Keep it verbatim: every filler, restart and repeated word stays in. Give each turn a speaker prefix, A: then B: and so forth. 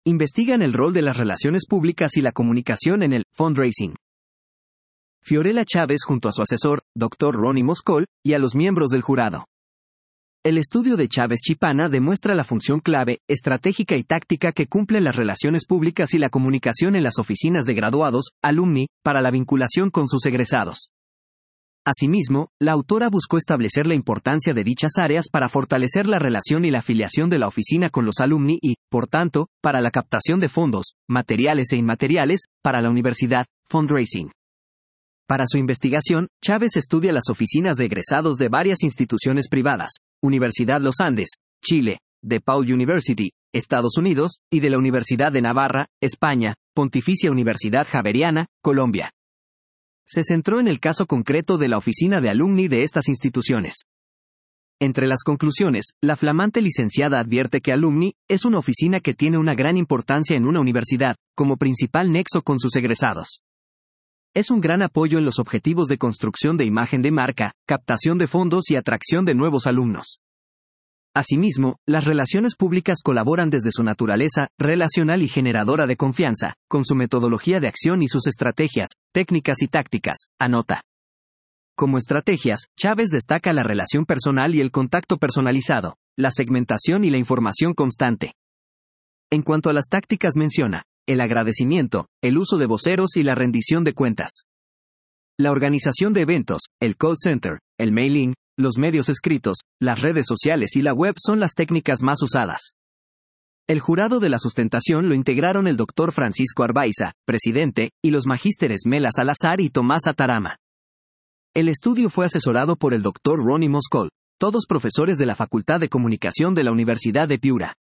A: investigan el rol de las relaciones públicas y la comunicación en el fundraising. Fiorella Chávez junto a su asesor, doctor Ronnie Moscol, y a los miembros del jurado. El estudio de Chávez Chipana demuestra la función clave, estratégica y táctica que cumplen las relaciones públicas y la comunicación en las oficinas de graduados, alumni, para la vinculación con sus egresados. Asimismo, la autora buscó establecer la importancia de dichas áreas para fortalecer la relación y la afiliación de la oficina con los alumni y, por tanto, para la captación de fondos, materiales e inmateriales, para la universidad, fundraising. Para su investigación, Chávez estudia las oficinas de egresados de varias instituciones privadas, Universidad Los Andes, Chile, DePaul University, Estados Unidos, y de la Universidad de Navarra, España, Pontificia Universidad Javeriana, Colombia. Se centró en el caso concreto de la oficina de alumni de estas instituciones. Entre las conclusiones, la flamante licenciada advierte que Alumni es una oficina que tiene una gran importancia en una universidad, como principal nexo con sus egresados. Es un gran apoyo en los objetivos de construcción de imagen de marca, captación de fondos y atracción de nuevos alumnos. Asimismo, las relaciones públicas colaboran desde su naturaleza relacional y generadora de confianza, con su metodología de acción y sus estrategias, técnicas y tácticas, anota. Como estrategias, Chávez destaca la relación personal y el contacto personalizado, la segmentación y la información constante. En cuanto a las tácticas menciona, el agradecimiento, el uso de voceros y la rendición de cuentas. La organización de eventos, el call center, el mailing, los medios escritos, las redes sociales y la web son las técnicas más usadas. El jurado de la sustentación lo integraron el doctor Francisco Arbaiza, presidente, y los magísteres Mela Salazar y Tomás Atarama. El estudio fue asesorado por el doctor Ronnie Moscol, todos profesores de la Facultad de Comunicación de la Universidad de Piura.